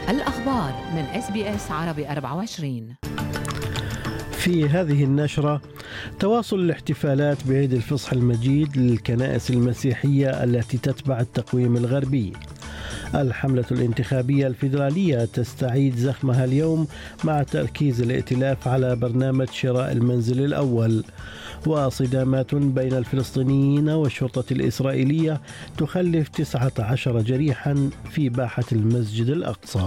الأخبار من SBS عربي 24. في هذه النشرة تواصل الاحتفالات بعيد الفصح المجيد للكنائس المسيحية التي تتبع التقويم الغربي. الحملة الانتخابية الفيدرالية تستعيد زخمها اليوم مع تركيز الائتلاف على برنامج شراء المنزل الأول. وصدامات بين الفلسطينيين والشرطة الإسرائيلية تخلف 19 جريحا في باحة المسجد الأقصى.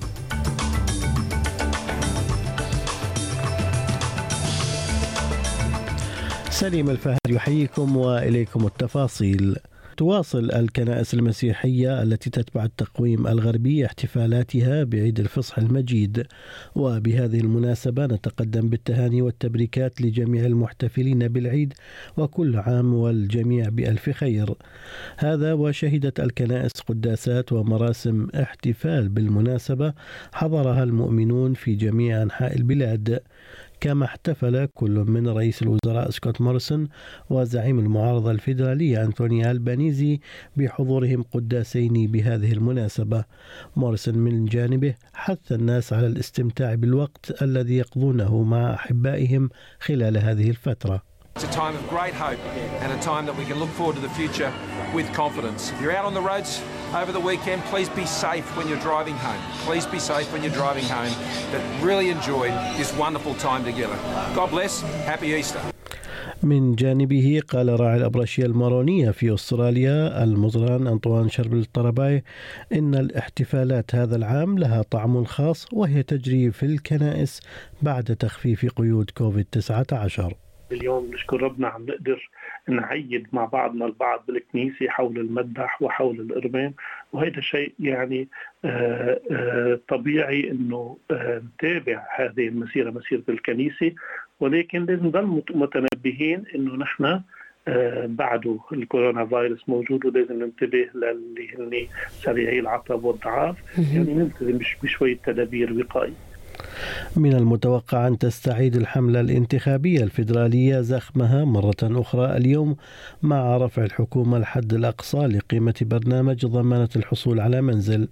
سليم الفهد يحييكم وإليكم التفاصيل. تواصل الكنائس المسيحية التي تتبع التقويم الغربي احتفالاتها بعيد الفصح المجيد، وبهذه المناسبة نتقدم بالتهاني والتبريكات لجميع المحتفلين بالعيد، وكل عام والجميع بألف خير. هذا وشهدت الكنائس قداسات ومراسم احتفال بالمناسبة حضرها المؤمنون في جميع أنحاء البلاد، كما احتفل كل من رئيس الوزراء سكوت موريسون وزعيم المعارضة الفيدرالية أنتوني ألبانيزي بحضورهم قداسين بهذه المناسبة. موريسون من جانبه حث الناس على الاستمتاع بالوقت الذي يقضونه مع أحبائهم خلال هذه الفترة. It's a time of great hope and a time that we can look forward to the future with confidence. If you're out on the roads over the weekend, please be safe when you're driving home. Please be safe when you're driving home. But really enjoy this wonderful time together. God bless. Happy Easter. من جانبه قال راعي الأبرشية المارونية في أستراليا المزران أنطوان شربل الطرباي إن الاحتفالات هذا العام لها طعم خاص، وهي تجري في الكنائس بعد تخفيف قيود كوفيد-19. اليوم نشكر ربنا عم نقدر نعيد مع بعضنا البعض بالكنيسة حول المذبح وحول الإرمام، وهذا شيء يعني طبيعي إنه نتابع هذه المسيرة، مسيرة الكنيسة، ولكن لازم نضل متنبهين إنه نحن بعده الكورونا فيروس موجود، ولازم ننتبه للي هن سريعي العطب والضعاف، يعني نلتزم بشوية تدابير وقائية. من المتوقع أن تستعيد الحملة الانتخابية الفيدرالية زخمها مرة أخرى اليوم مع رفع الحكومة الحد الأقصى لقيمة برنامج ضمانة الحصول على منزل.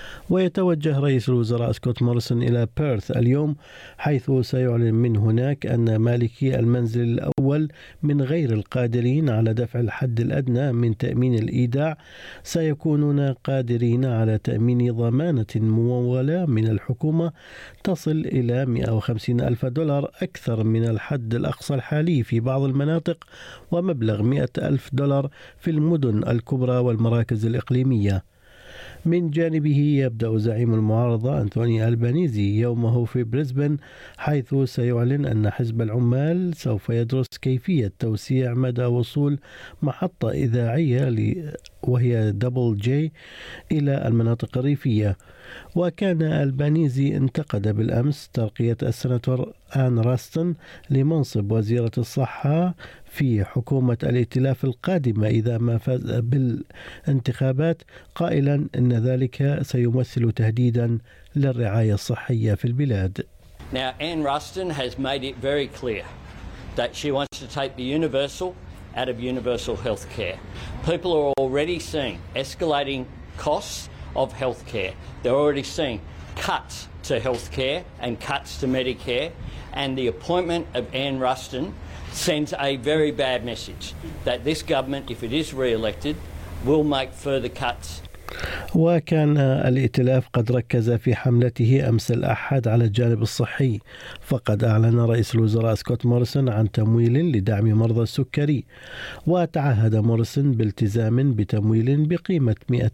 ويتوجه رئيس الوزراء سكوت موريسون إلى بيرث اليوم، حيث سيعلن من هناك أن مالكي المنزل الأول من غير القادرين على دفع الحد الأدنى من تأمين الإيداع سيكونون قادرين على تأمين ضمانة ممولة من الحكومة تصل إلى $150,000 أكثر من الحد الأقصى الحالي في بعض المناطق، ومبلغ $100,000 في المدن الكبرى والمراكز الإقليمية. من جانبه يبدأ زعيم المعارضة أنتوني ألبانيزي يومه في بريسبن، حيث سيعلن أن حزب العمال سوف يدرس كيفية توسيع مدى وصول محطة إذاعية وهي دبل جي إلى المناطق الريفية. وكان ألبانيزي انتقد بالأمس ترقية السناتور آن راستن لمنصب وزيرة الصحة في حكومة الائتلاف القادمة إذا ما فاز بالانتخابات، قائلا أن ذلك سيمثل تهديدا للرعاية الصحية في البلاد. Now, Ann Ruston has made it very clear that she wants to take the universal out of universal health care. People are already seeing escalating costs of health care. They're already seeing cuts to health care and cuts to Medicare, and the appointment of Ann Ruston sends a very bad message that this government, if it is re-elected, will make further cuts. وكان الائتلاف قد ركز في حملته أمس الأحد على الجانب الصحي، فقد أعلن رئيس الوزراء سكوت موريسون عن تمويل لدعم مرضى السكري، وتعهد موريسون بالتزام بتمويل بقيمة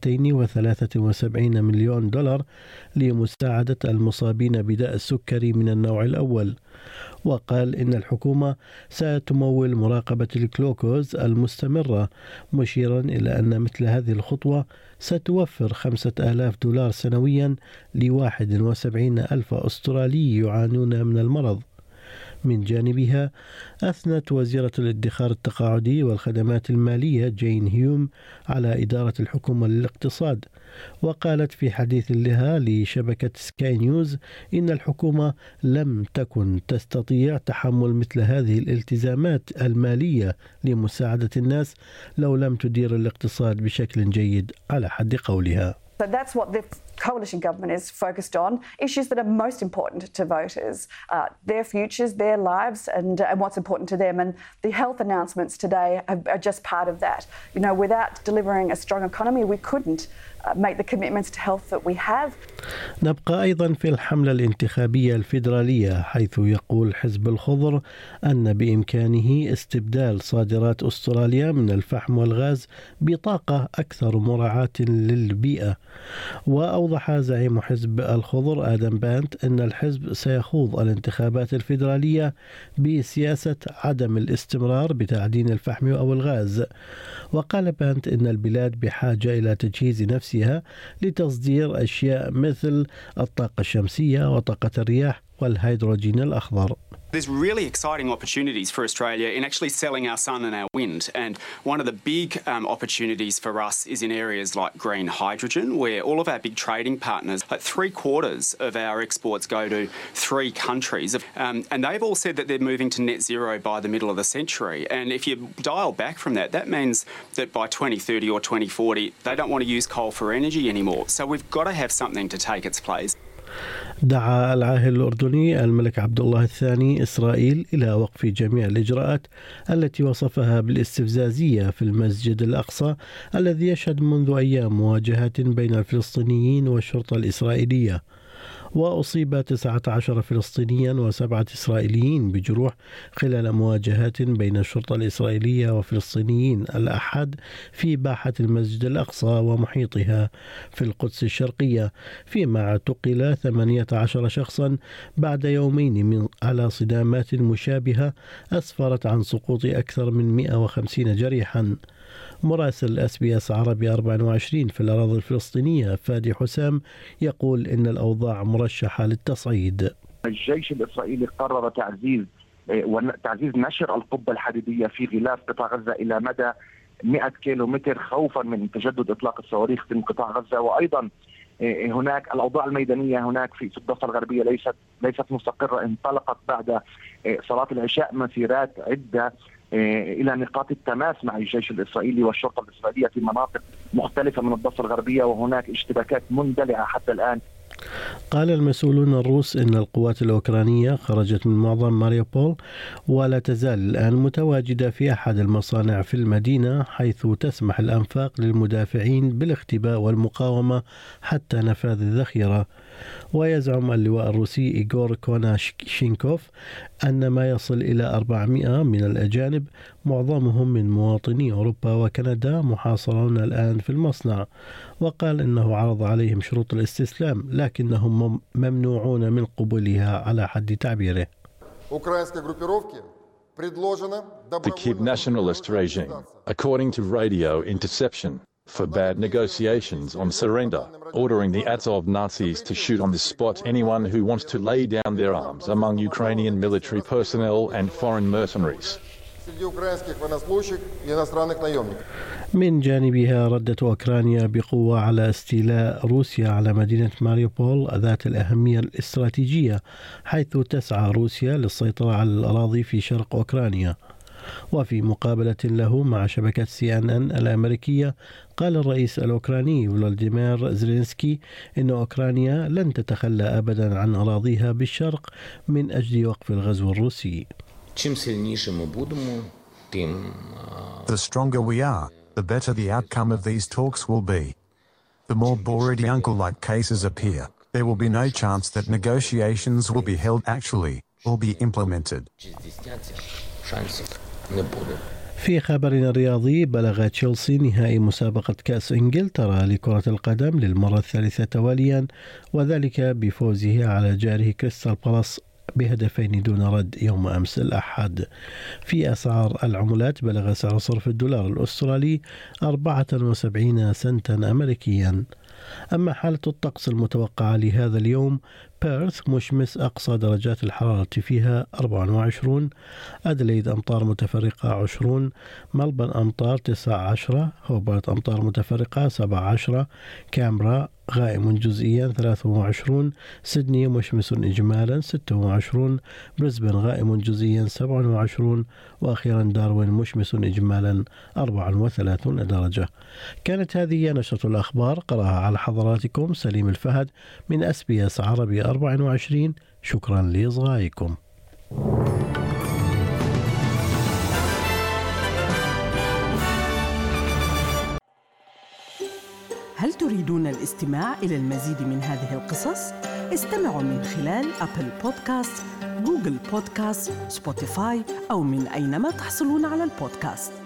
$273 مليون لمساعدة المصابين بداء السكري من النوع الأول. وقال إن الحكومة ستمول مراقبة الجلوكوز المستمرة، مشيرا إلى أن مثل هذه الخطوة ستوفر $5,000 سنويا ل71,000 أسترالي يعانون من المرض. من جانبها أثنت وزيرة الادخار التقاعدي والخدمات المالية جين هيوم على إدارة الحكومة للاقتصاد، وقالت في حديث لها لشبكة سكاي نيوز إن الحكومة لم تكن تستطيع تحمل مثل هذه الالتزامات المالية لمساعدة الناس لو لم تدير الاقتصاد بشكل جيد على حد قولها. So that's what coalition government is focused on issues that are most important to voters, their futures, their lives, and what's important to them. And the health announcements today are just part of that. You know, without delivering a strong economy, we couldn't make the commitments to health that we have. نبقى أيضا في الحملة الانتخابية الفيدرالية، حيث يقول حزب الخضر أن بإمكانه استبدال صادرات أستراليا من الفحم والغاز بطاقة أكثر مراعاة للبيئة. وأوضح زعيم حزب الخضر آدم بانت أن الحزب سيخوض الانتخابات الفيدرالية بسياسة عدم الاستمرار بتعدين الفحم أو الغاز. وقال بانت أن البلاد بحاجة إلى تجهيز نفسها لتصدير أشياء مثل الطاقة الشمسية وطاقة الرياح والهيدروجين الأخضر. There's really exciting opportunities for Australia in actually selling our sun and our wind. And one of the big opportunities for us is in areas like green hydrogen, where all of our big trading partners, like 3/4 of our exports go to 3 countries. And they've all said that they're moving to net zero by the middle of the century. And if you dial back from that, that means that by 2030 or 2040, they don't want to use coal for energy anymore. So we've got to have something to take its place. دعا العاهل الأردني الملك عبد الله الثاني إسرائيل إلى وقف جميع الإجراءات التي وصفها بالاستفزازية في المسجد الأقصى الذي يشهد منذ أيام مواجهات بين الفلسطينيين والشرطة الإسرائيلية. وأصيب 19 فلسطينيا و7 إسرائيليين بجروح خلال مواجهات بين الشرطة الإسرائيلية وفلسطينيين الأحد في باحة المسجد الأقصى ومحيطها في القدس الشرقية، فيما اعتقل 18 شخصا بعد يومين على صدامات مشابهة أسفرت عن سقوط أكثر من 150 جريحا. مراسل SBS عربي 24 في الأراضي الفلسطينية فادي حسام يقول إن الأوضاع مرشحة للتصعيد. الجيش الإسرائيلي قرر تعزيز نشر القبة الحديدية في غلاف قطاع غزة إلى مدى 100 كيلومتر خوفا من تجدد إطلاق الصواريخ في قطاع غزة. وأيضا هناك الأوضاع الميدانية هناك في الضفة الغربية ليست مستقرة. انطلقت بعد صلاة العشاء مسيرات عدة إلى نقاط التماس مع الجيش الإسرائيلي والشرطة الإسرائيلية في مناطق مختلفة من الضفة الغربية، وهناك اشتباكات مندلعة حتى الآن. قال المسؤولون الروس إن القوات الأوكرانية خرجت من معظم ماريوبول ولا تزال الآن متواجدة في أحد المصانع في المدينة، حيث تسمح الأنفاق للمدافعين بالاختباء والمقاومة حتى نفاذ الذخيرة. ويزعم اللواء الروسي إيغور كوناشينكوف أن ما يصل إلى 400 من الأجانب معظمهم من مواطني أوروبا وكندا محاصرون الآن في المصنع. وقال إنه عرض عليهم شروط الاستسلام لكنهم ممنوعون من قبولها على حد تعبيره. The Kyiv nationalist regime, according to radio interception, forbade negotiations on surrender, ordering the Azov Nazis to shoot on the spot anyone who wants to lay down their arms among Ukrainian military personnel and foreign mercenaries. من جانبها ردت أوكرانيا بقوة على استيلاء روسيا على مدينة ماريوبول ذات الأهمية الاستراتيجية، حيث تسعى روسيا للسيطرة على الأراضي في شرق أوكرانيا. وفي مقابلة له مع شبكة CNN الأمريكية، قال الرئيس الأوكراني فلوديمير زيلينسكي إن أوكرانيا لن تتخلى أبدا عن أراضيها بالشرق من أجل وقف الغزو الروسي. The stronger we are, the better the outcome of these talks will be. The more Borodyanko-like cases appear, there will be no chance that negotiations will be held actually or be implemented. في خبرنا الرياضي، بلغ تشيلسي نهائي مسابقة كأس إنجلترا لكرة القدم للمرة الثالثة تواليا، وذلك بفوزه على جاره كريستال بالاس ب2 دون رد يوم أمس الأحد. في أسعار العملات، بلغ سعر صرف الدولار الأسترالي 74 سنتا أمريكيا. أما حالة الطقس المتوقعة لهذا اليوم، بيرث مشمس أقصى درجات الحرارة فيها 24، أدليد أمطار متفرقة 20، ملبن أمطار 19، هوبارت أمطار متفرقة 17، كامبرا غائم جزئيا 23، سيدني مشمس إجمالا 26، بريسبن غائم جزئيا 27، وأخيرا داروين مشمس إجمالا 34 درجة. كانت هذه نشرة الأخبار، قرأها على حضراتكم سليم الفهد من SBS عربي 24. شكرا لإصغائكم. هل تريدون الاستماع إلى المزيد من هذه القصص؟ استمعوا من خلال أبل بودكاست، جوجل بودكاست، سبوتيفاي أو من أينما تحصلون على البودكاست.